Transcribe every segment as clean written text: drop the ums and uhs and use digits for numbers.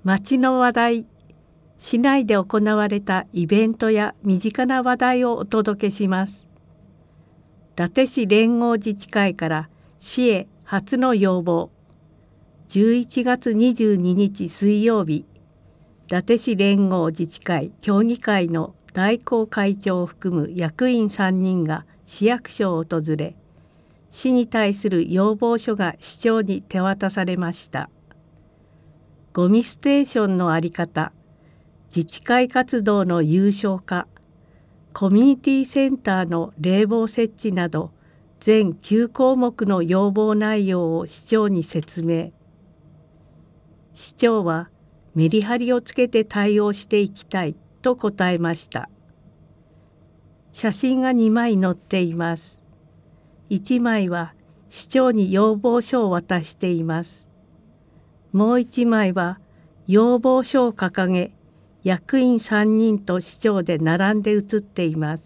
町の話題、市内で行われたイベントや身近な話題をお届けします。伊達市連合自治会から市へ初の要望。11月22日水曜日、伊達市連合自治会協議会の代行会長を含む役員3人が市役所を訪れ、市に対する要望書が市長に手渡されました。ゴミステーションの在り方、自治会活動の有償化、コミュニティセンターの冷房設置など全9項目の要望内容を市長に説明。市長はメリハリをつけて対応していきたいと答えました。写真が2枚載っています。1枚は市長に要望書を渡しています。もう1枚は要望書を掲げ、役員3人と市長で並んで写っています。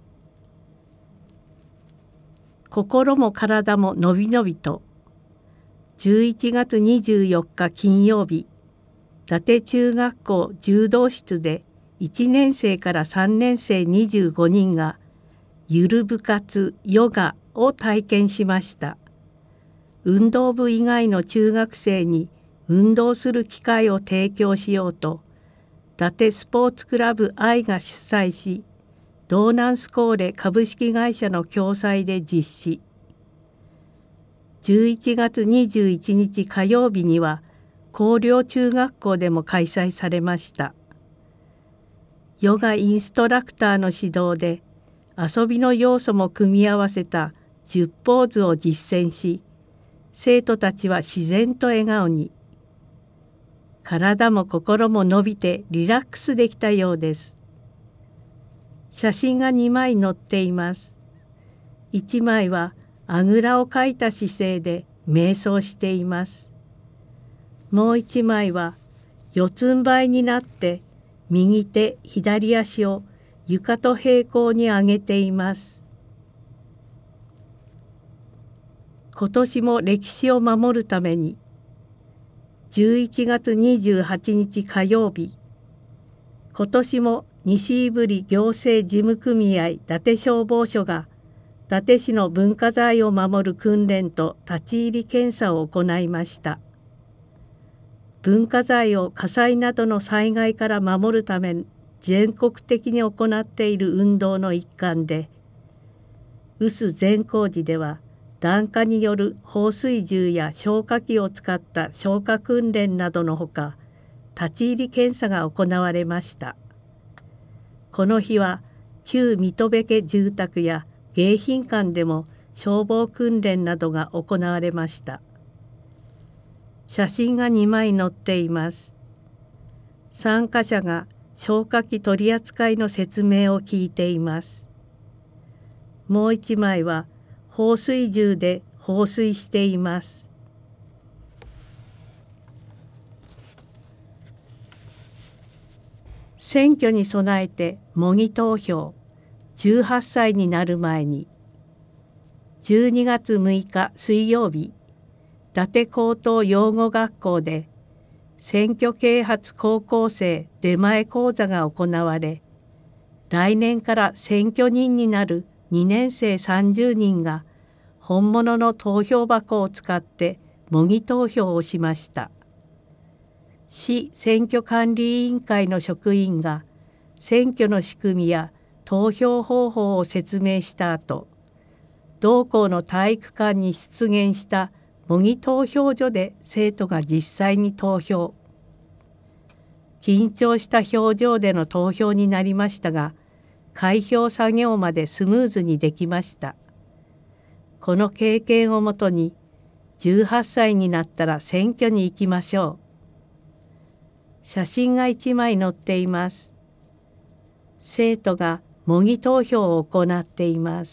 心も体ものびのびと。11月24日金曜日、伊達中学校柔道室で1年生から3年生25人がゆる部活ヨガを体験しました。運動部以外の中学生に運動する機会を提供しようと、伊達スポーツクラブ愛が主催し、道南スコーレ株式会社の共催で実施。11月21日火曜日には広陵中学校でも開催されました。ヨガインストラクターの指導で遊びの要素も組み合わせた10ポーズを実践し、生徒たちは自然と笑顔に。体も心も伸びてリラックスできたようです。写真が2枚載っています。1枚はあぐらをかいた姿勢で瞑想しています。もう1枚は四つん這いになって右手左足を床と平行に上げています。今年も歴史を守るために。11月28日火曜日、今年も西胆振行政事務組合伊達消防署が伊達市の文化財を守る訓練と立ち入り検査を行いました。文化財を火災などの災害から守るため全国的に行っている運動の一環で、臼善光寺では檀家による放水銃や消火器を使った消火訓練などのほか、立ち入り検査が行われました。この日は旧水戸部家住宅や迎賓館でも消防訓練などが行われました。写真が2枚載っています。参加者が消火器取り扱いの説明を聞いています。もう1枚は放水銃で放水しています。選挙に備えて模擬投票、18歳になる前に。12月6日水曜日、伊達高等養護学校で選挙啓発高校生出前講座が行われ、来年から選挙人になる2年生30人が本物の投票箱を使って模擬投票をしました。市選挙管理委員会の職員が選挙の仕組みや投票方法を説明した後、同校の体育館に出現した模擬投票所で生徒が実際に投票。緊張した表情での投票になりましたが、開票作業までスムーズにできました。この経験をもとに、18歳になったら選挙に行きましょう。写真が1枚載っています。生徒が模擬投票を行っています。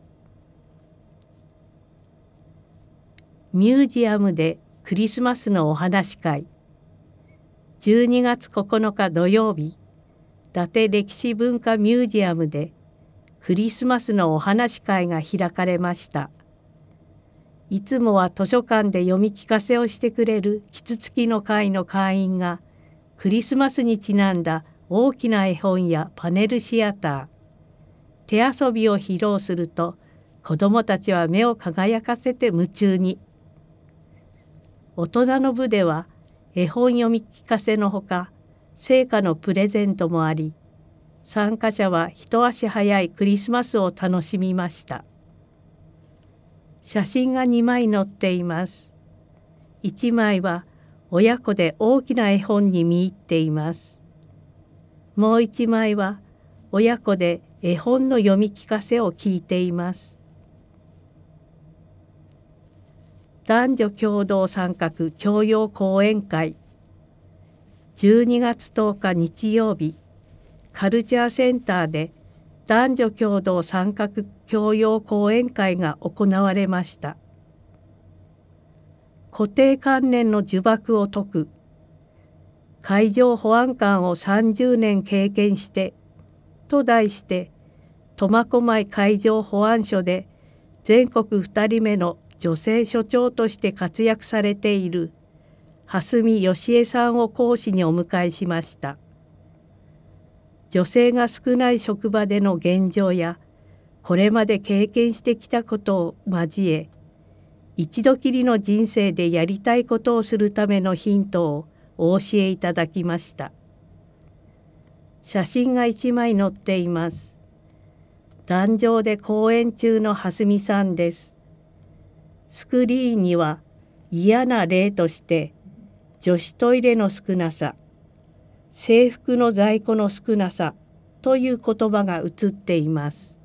ミュージアムでクリスマスのお話会。12月9日土曜日、伊達歴史文化ミュージアムでクリスマスのお話会が開かれました。 いつもは図書館で読み聞かせをしてくれるキツツキの会の会員がクリスマスにちなんだ大きな絵本やパネルシアター、手遊びを披露すると子どもたちは目を輝かせて夢中に。大人の部では絵本読み聞かせのほか聖火のプレゼントもあり、参加者は一足早いクリスマスを楽しみました。写真が2枚載っています。1枚は親子で大きな絵本に見入っています。もう1枚は親子で絵本の読み聞かせを聞いています。男女共同参画教養講演会、12月10日日曜日、カルチャーセンターで男女共同参画教養講演会が行われました。固定観念の呪縛を解く、海上保安官を30年経験してと題して、苫小牧海上保安署で全国2人目の女性署長として活躍されている蓮見芳恵さんを講師にお迎えしました。女性が少ない職場での現状やこれまで経験してきたことを交え、一度きりの人生でやりたいことをするためのヒントをお教えいただきました。写真が1枚載っています。壇上で講演中の蓮見さんです。スクリーンには嫌な例として女子トイレの少なさ、制服の在庫の少なさという言葉が映っています。